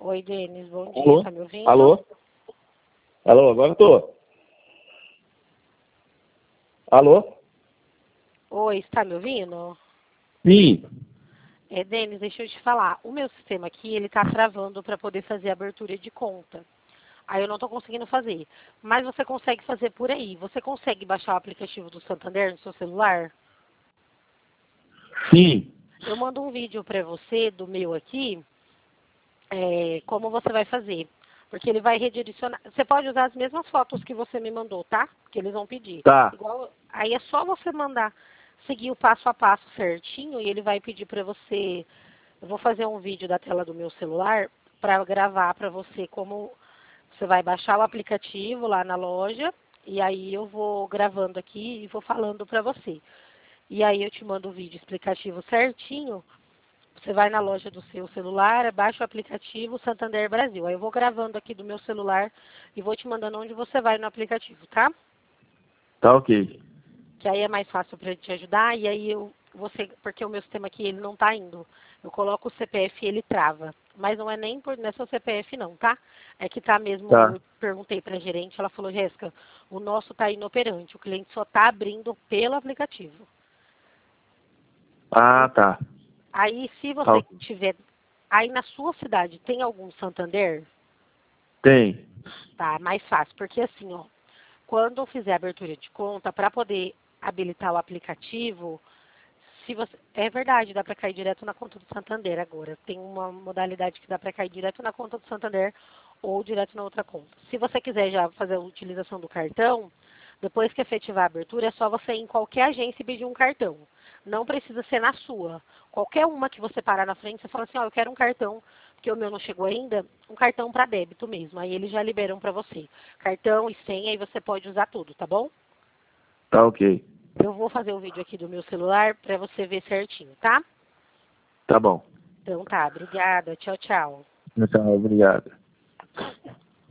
Oi, Denis, bom dia, Alô? tá me ouvindo? Alô? Alô, agora eu tô. Alô? Oi, está me ouvindo? Sim. Denis, deixa eu te falar. O meu sistema aqui, ele tá travando para poder fazer a abertura de conta. Aí eu não tô conseguindo fazer. Mas você consegue fazer por aí. Você consegue baixar o aplicativo do Santander no seu celular? Sim. Eu mando um vídeo para você, do meu aqui, como você vai fazer. Porque ele vai redirecionar. Você pode usar as mesmas fotos que você me mandou, tá? Que eles vão pedir. Tá. Aí é só você mandar seguir o passo a passo certinho e ele vai pedir para você. Eu vou fazer um vídeo da tela do meu celular para gravar para você como você vai baixar o aplicativo lá na loja e aí eu vou gravando aqui e vou falando para você. E aí eu te mando o vídeo explicativo certinho. Você vai na loja do seu celular, baixa o aplicativo Santander Brasil. Aí eu vou gravando aqui do meu celular e vou te mandando onde você vai no aplicativo, tá? Tá ok. Que aí é mais fácil para te ajudar. E aí porque o meu sistema aqui ele não tá indo. Eu coloco o CPF e ele trava. Mas não é nem por nessa CPF não, tá? É que tá mesmo, Tá. eu perguntei para a gerente, ela falou, Jéssica, o nosso tá inoperante, o cliente só tá abrindo pelo aplicativo. Ah, tá. Aí se Tá. você tiver, aí na sua cidade tem algum Santander? Tem. Tá, mais fácil, porque assim, ó, quando eu fizer a abertura de conta, para poder habilitar o aplicativo, se você, é verdade, dá para cair direto na conta do Santander agora. Tem uma modalidade que dá para cair direto na conta do Santander ou direto na outra conta. Se você quiser já fazer a utilização do cartão, depois que efetivar a abertura, é só você ir em qualquer agência e pedir um cartão. Não precisa ser na sua. Qualquer uma que você parar na frente, você fala assim, ó, eu quero um cartão, porque o meu não chegou ainda, um cartão para débito mesmo. Aí eles já liberam para você. Cartão e senha, aí você pode usar tudo, tá bom? Tá ok. Eu vou fazer o vídeo aqui do meu celular para você ver certinho, tá? Tá bom. Então tá, obrigada. Tchau, tchau. Então, obrigado.